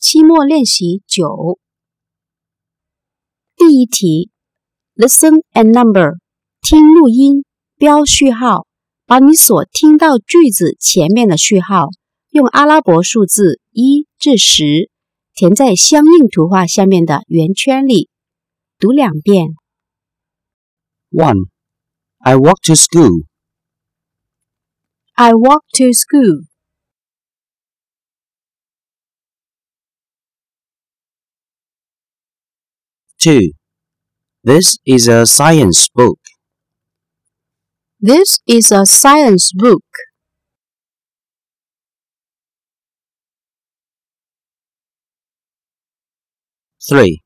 期末练习9。第1题 Listen and number 听录音，标序号，把你所听到句子前面的序号用阿拉伯数字1至10填在相应图画下面的圆圈里。读2遍。 1. I walk to school. I walk to school. 2. This is a science book. This is a science book. 3.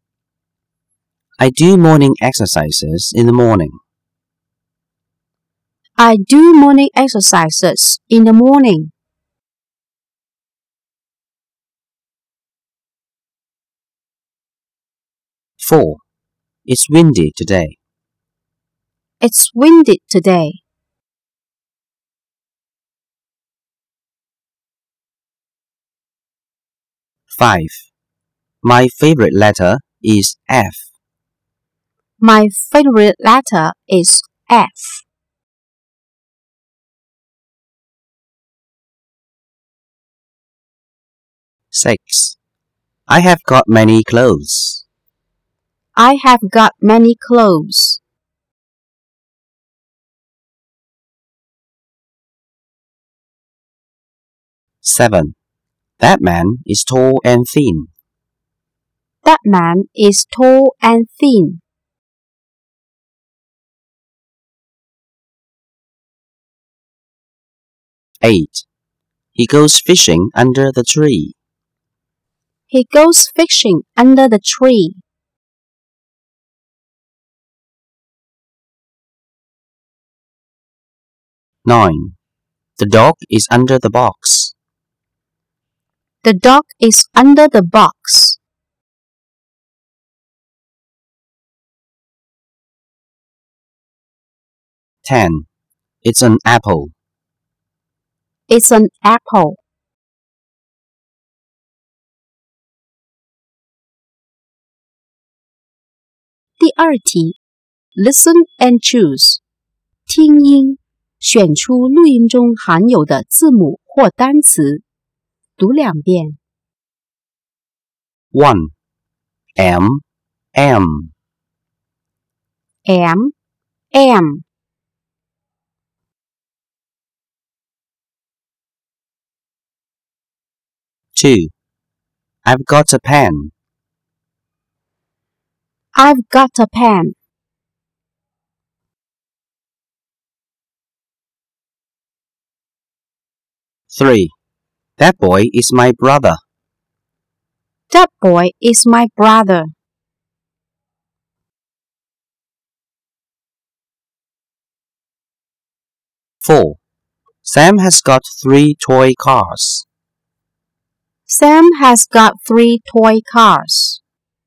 I do morning exercises in the morning. I do morning exercises in the morning. 4. It's windy today. It's windy today. 5. My favorite letter is F. My favorite letter is F. 6. I have got many clothes. I have got many clothes. 7. That man is tall and thin. That man is tall and thin. 8. He goes fishing under the tree. He goes fishing under the tree. 9. The dog is under the box. The dog is under the box. 10. It's an apple. It's an apple. 第2题 Listen and choose 听音，选出录音中含有的字母或单词。读2遍。 1. M. M. M. M. 2. I've got a pen. I've got a pen. 3. That boy is my brother. That boy is my brother. 4. Sam has got 3 toy cars. Sam has got 3 toy cars.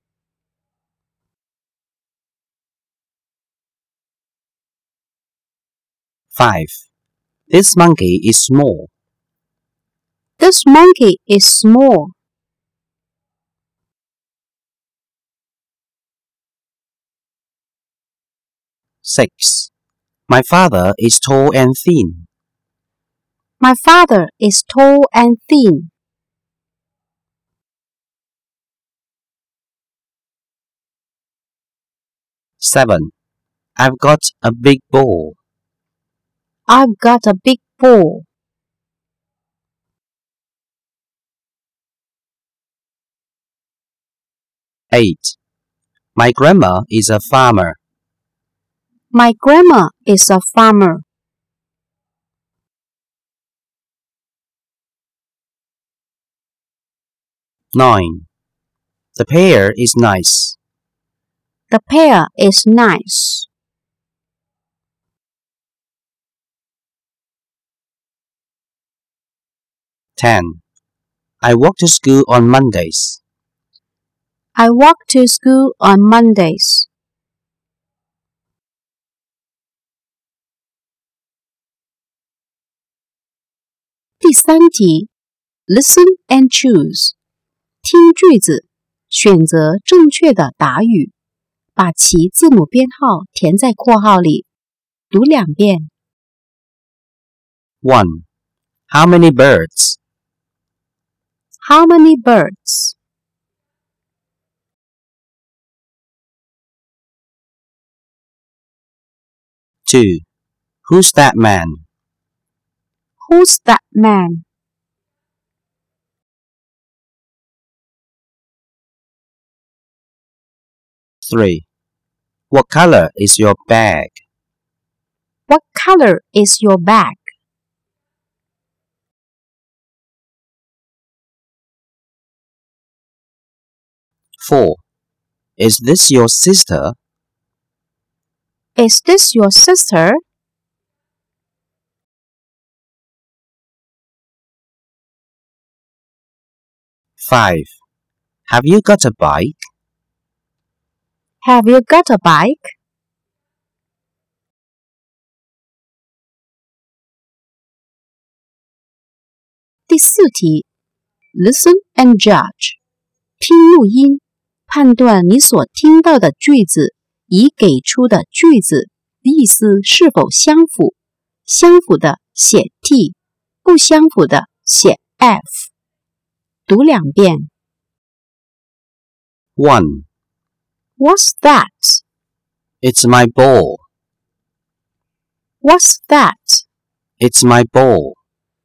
5. This monkey is small. This monkey is small. 6. My father is tall and thin. My father is tall and thin. 7. I've got a big ball. I've got a big ball. 8. My grandma is a farmer. My grandma is a farmer. 9. The pear is nice. The pear is nice. 10. I walk to school on Mondays. I walk to school on Mondays. 第3题 Listen and choose 听句子，选择正确的答语，把其字母编号填在括号里。读2遍。 1. How many birds? How many birds? 2. Who's that man? Who's that man? 3. What color is your bag? What color is your bag? 4. Is this your sister? Is this your sister? 5. Have you got a bike? Have you got a bike? 第4题 Listen and judge. 听录音，判断你所听到的句子与给出的句子意思是否相符。相符的写 T， 不相符的写 F。读2遍。 1. What's that? It's my ball. What's that? It's my ball.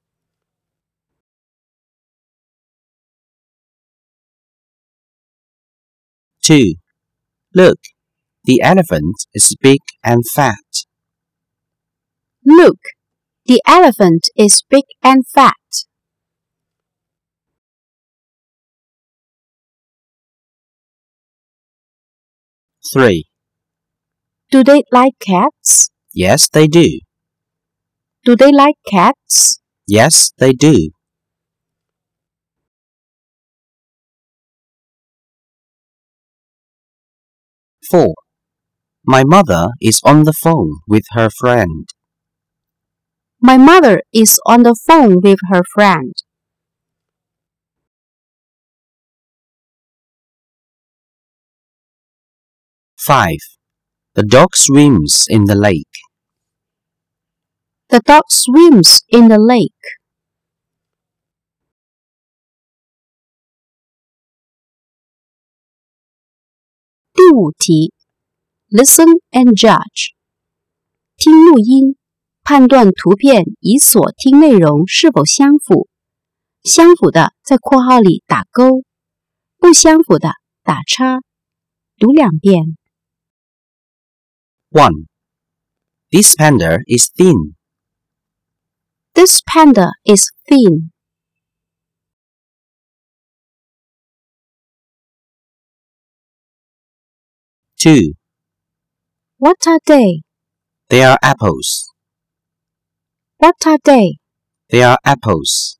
2. Look, the elephant is big and fat. Look, the elephant is big and fat. 3. Do they like cats? Yes, they do. Do they like cats? Yes, they do. 4. My mother is on the phone with her friend. My mother is on the phone with her friend. 5. The dog swims in the lake. The dog swims in the lake. 第5题 Listen and judge. 听录音，判断图片与所听内容是否相符。相符的在括号里打勾，不相符的打叉。读2遍。 1. This panda is thin. This panda is thin. 2. What are they? They are apples. What are they? They are apples.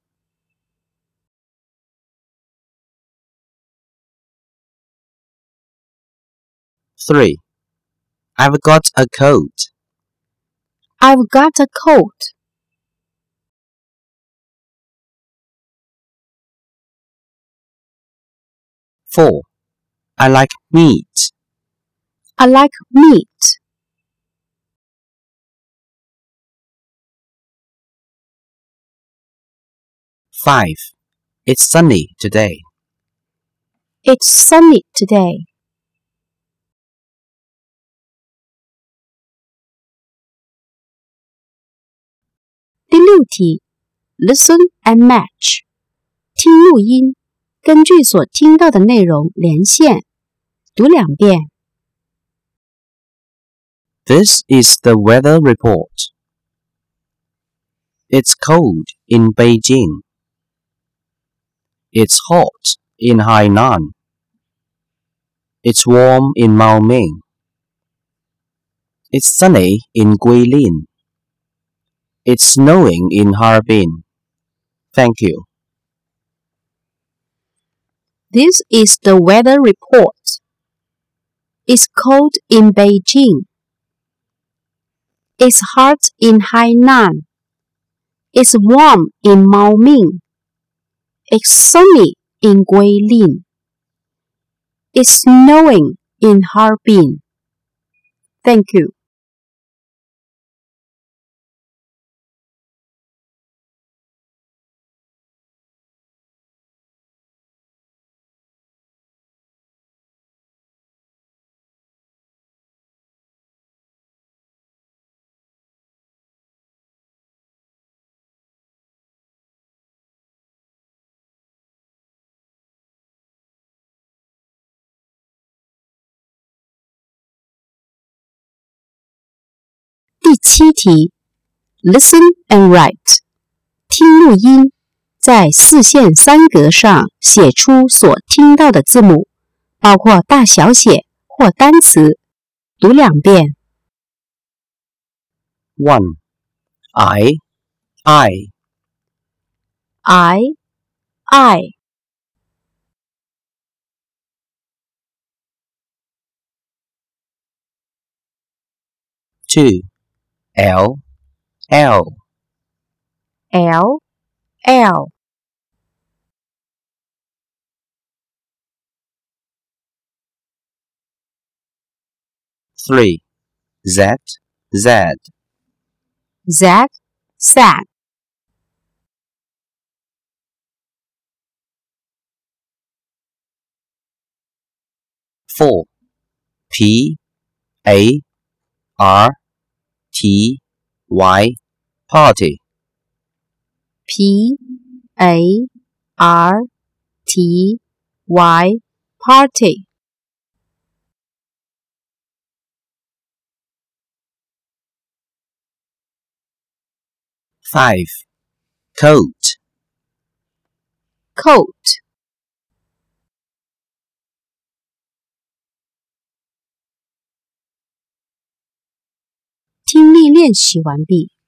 3. I've got a coat. I've got a coat. 4. I like meat. I like meat. 5. It's sunny today. It's sunny today. 第6题 Listen and match. 听录音，根据所听到的内容连线。读2遍。 This is the weather report. It's cold in Beijing. It's hot in Hainan. It's warm in Maoming. It's sunny in Guilin. It's snowing in Harbin. Thank you. This is the weather report. It's cold in Beijing. It's hot in Hainan. It's warm in Maoming. It's sunny in Guilin. It's snowing in Harbin. Thank you. 第7题 Listen and write. 听录音，在四线三格上写出所听到的字母，包括大小写或单词。读2遍。 1. I. I. 2. L. L. 3. Z. Sad. 4. P. A. R. T. Y. Party. P. A. R. T. Y. Party. 5. Coat. Coat. 听力练习完毕。